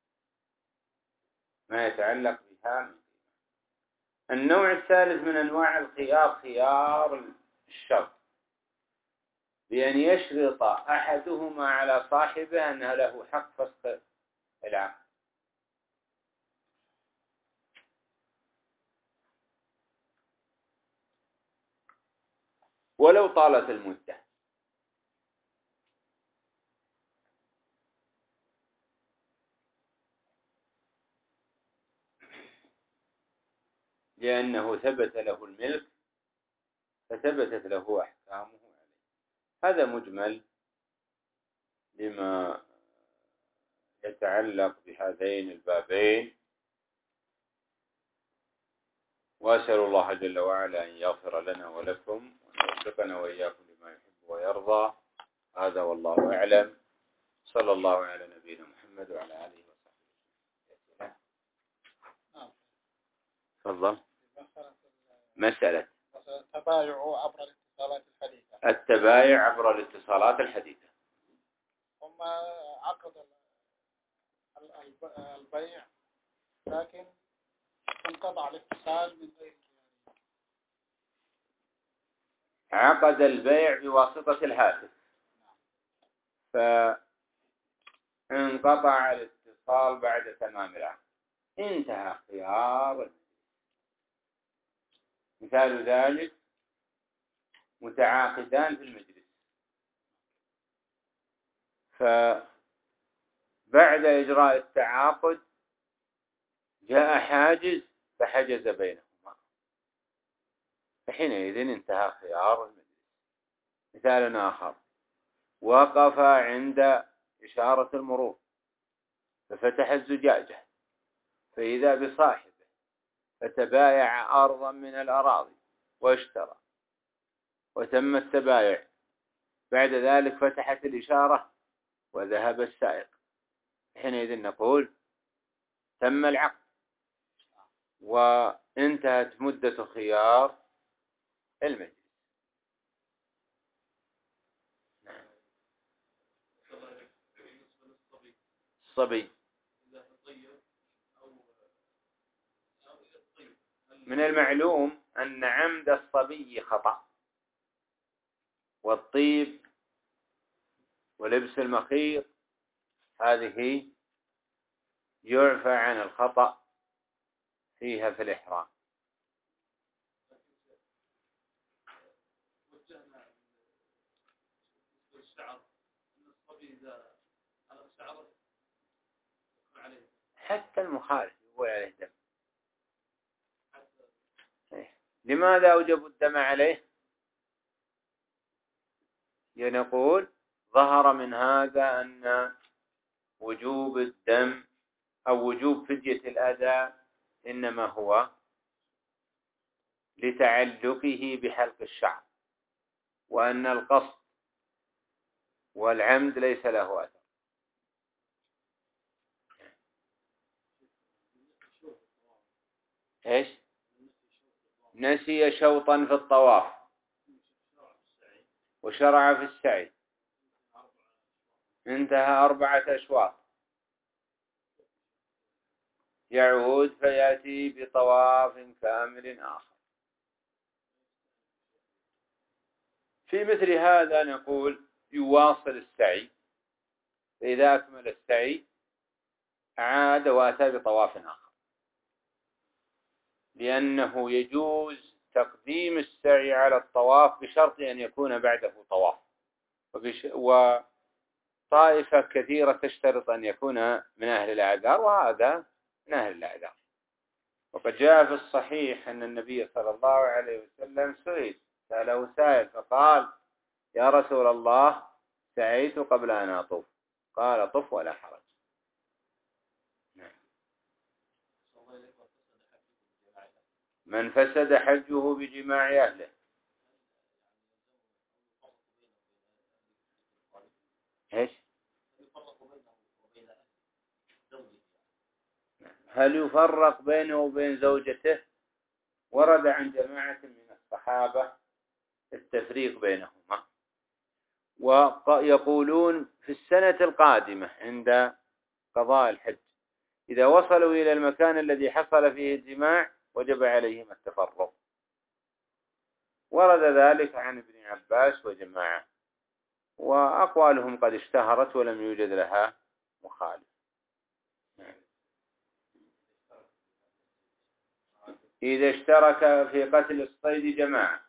ما يتعلق بها من قيمة. النوع الثالث من أنواع الخيار خيار الشرط، بأن يشرط أحدهما على صاحبه أنه له حق فسخ العقد. ولو طالت المدة، لأنه ثبت له الملك فثبتت له أحكامه عليه. هذا مجمل لما يتعلق بهذين البابين، وأسأل الله جل وعلا أن يغفر لنا ولكم وأن يوفقنا وإياكم لما يحب ويرضى. هذا والله أعلم. صلى الله على نبينا محمد وعلى آله وصحبه. تفضل. مسألة التبايع عبر الاتصالات الحديثة. التبايع عبر الاتصالات الحديثة. ثم عقد البيع لكن انقطع الاتصال من غير عقد البيع بواسطة الهاتف فانقطع الاتصال بعد تمام العقد، انتهى خيار. مثال ذلك متعاقدان في المجلس، فبعد إجراء التعاقد جاء حاجز فحجز بينهما، فحينئذ انتهى خيار المجلس. مثال آخر: وقف عند إشارة المرور ففتح الزجاجة فإذا بصاحبه فتبايع أرضا من الأراضي واشترى وتم التبايع. بعد ذلك فتحت الإشارة وذهب السائق، حينئذ نقول تم العقد وانتهت مدة خيار المجلس. الصبي من المعلوم أن عمد الصبي خطأ، والطيب ولبس المخيط هذه يعفى عن الخطأ فيها في الإحرام. حتى المخالف يقول عليه دم. لماذا أوجبوا الدم عليه؟ نقول ظهر من هذا أن وجوب الدم أو وجوب فدية الأذى إنما هو لتعلقه بحلق الشعر، وأن القصد والعمد ليس له أثر. إيش؟ نسي شوطا في الطواف وشرع في السعي، انتهى 4 أشواط، يعود فيأتي بطواف كامل آخر. في مثل هذا نقول يواصل السعي فإذا أكمل السعي عاد وأتى بطواف آخر، لأنه يجوز تقديم السعي على الطواف بشرط أن يكون بعده طواف، وطائفة كثيرة تشترط أن يكون من أهل الأعذار، وهذا من أهل الأعذار. وقد جاء في الصحيح أن النبي صلى الله عليه وسلم سأله سائل فقال: يا رسول الله، سعيت قبل أن أطوف. قال: طف ولا حرج. من فسد حجه بجماع أهله. إيش؟ هل يفرق بينه وبين زوجته؟ ورد عن جماعة من الصحابة التفريق بينهما، ويقولون في السنة القادمة عند قضاء الحج إذا وصلوا إلى المكان الذي حصل فيه الجماع وجب عليهم التفرق. ورد ذلك عن ابن عباس وجماعة، وأقوالهم قد اشتهرت ولم يوجد لها مخالف. إذا اشترك في قتل الصيد جماعة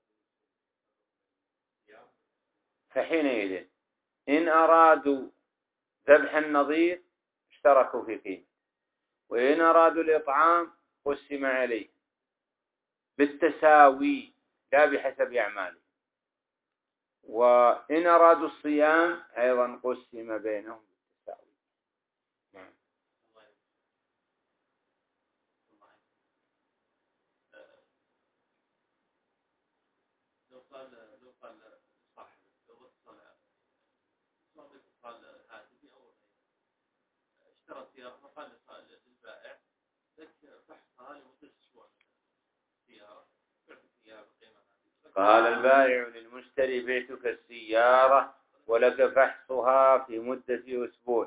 فحينئذ إن أرادوا ذبح النظير اشتركوا في قيمة، وإن أرادوا الإطعام قسم عليه بالتساوي لا بحسب أعمالهم، وإن أرادوا الصيام أيضا قسم بينهم بالتساوي. قال البائع للمشتري: بعتك السيارة ولك فحصها في مدة أسبوع.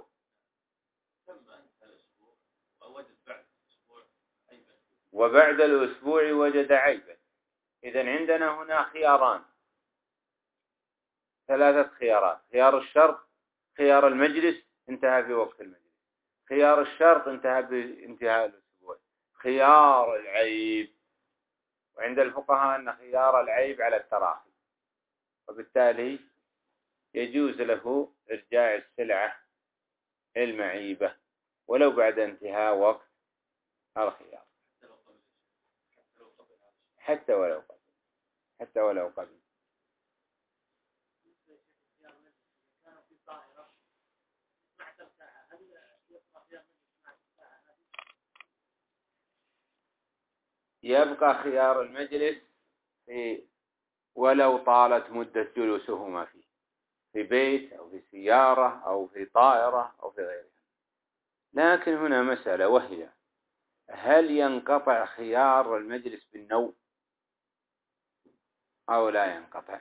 وبعد الأسبوع وجد عيبا. إذن عندنا هنا خياران، ثلاثة خيارات: خيار الشرط، خيار المجلس انتهى في وقت المجلس، خيار الشرط انتهى بانتهاء الأسبوع، خيار العيب. وعند الفقهاء أن خيار العيب على التراخي، وبالتالي يجوز له إرجاع السلعة المعيبة ولو بعد انتهاء وقت الخيار، حتى ولو قبل. يبقى خيار المجلس ولو طالت مدة جلوسهما فيه، في بيت أو في سيارة أو في طائرة أو في غيرها. لكن هنا مسألة، وهي: هل ينقطع خيار المجلس بالنوم أو لا ينقطع؟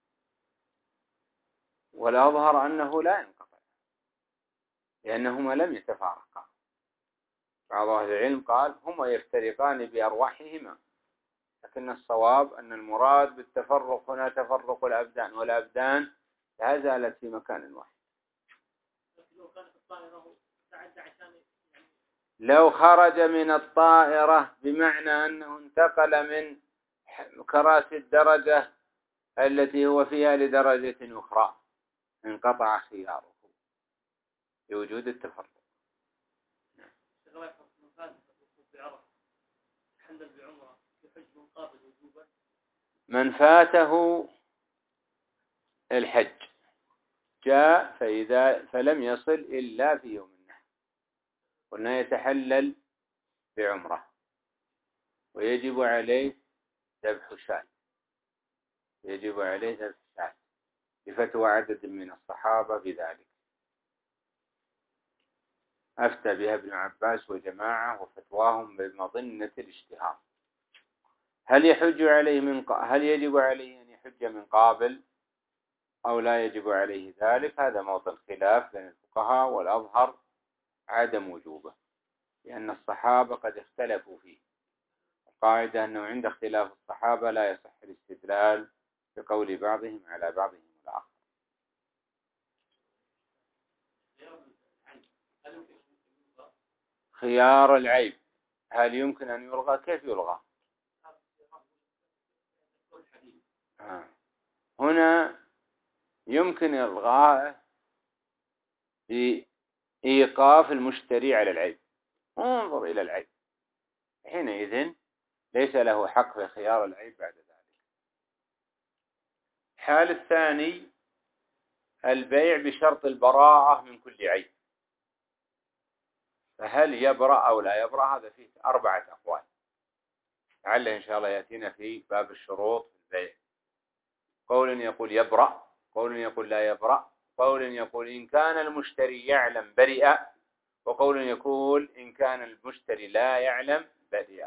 والأظهر أنه لا ينقطع، لأنهما لم يتفارقا. بعض أهل العلم قال هما يفترقان بأرواحهما، لكن الصواب أن المراد بالتفرق هنا تفرق الأبدان، والأبدان لا زالت في مكان واحد. لو خرج من الطائرة بمعنى أنه انتقل من كراسي الدرجة التي هو فيها لدرجة أخرى انقطع خياره بوجود التفرق. من فاته الحج جاء فلم يصل إلا في يوم النحر، قلنا يتحلل بعمرة ويجب عليه ذبح شاة، بفتوى عدد من الصحابة بذلك، أفتى بها ابن عباس وجماعة، وفتواهم بمظنة الاشتهار. هل يجب عليه أن يحج من قابل أو لا يجب عليه ذلك؟ هذا موطن خلاف بين الفقهاء، والأظهر عدم وجوبه، لأن الصحابة قد اختلفوا فيه. القاعدة أنه عند اختلاف الصحابة لا يصح الاستدلال بقول بعضهم على بعضهم الآخر. خيار العيب هل يمكن أن يلغى؟ كيف يلغى؟ هنا يمكن إلغاءه بإيقاف المشتري على العيب. انظر إلى العيب، حينئذ ليس له حق في خيار العيب بعد ذلك. الحال الثاني البيع بشرط البراءة من كل عيب، فهل يبرأ أو لا يبرأ؟ هذا فيه 4 أقوال، لعله إن شاء الله يأتينا في باب الشروط في البيع. قول يقول يبرأ، قول يقول لا يبرأ، قول يقول إن كان المشتري يعلم برئ، وقول يقول إن كان المشتري لا يعلم برئ.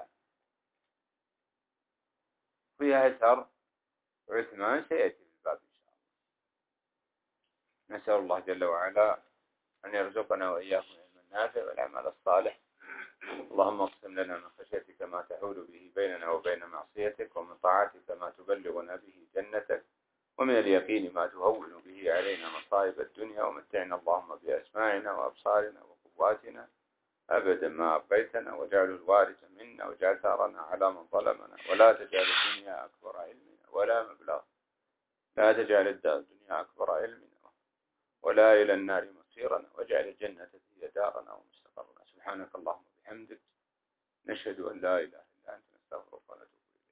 فيها أثر عثمان سيأتي في الباب إن شاء الله. نسأل الله جل وعلا أن يرزقنا وإياكم العلم النافع والعمل الصالح. اللهم اقسم لنا من خشيتك ما تحول به بيننا وبين معصيتك، ومن طاعتك ما تبلغنا به جنتك، ومن اليقين ما تهون به علينا مصائب الدنيا، ومتعنا اللهم بأسماعنا وأبصارنا وقواتنا أبدا ما أبقيتنا، واجعله الوارث منا، واجعل ثارنا على من ظلمنا، ولا تجعل الدنيا أكبر علمنا ولا مبلغ، لا تجعل الدنيا أكبر علمنا ولا إلى النار مصيرنا، واجعل الجنة هي دارنا ومستقرنا. سبحانك اللهم وبحمدك، نشهد أن لا إله إلا أنت، نستغفرك ونتوب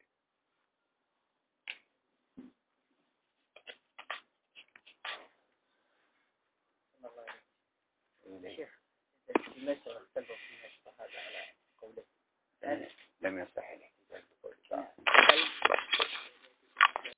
إليك. شيخ المسألة اختلفوا فيها الصحابة على قوله لم يصح لي.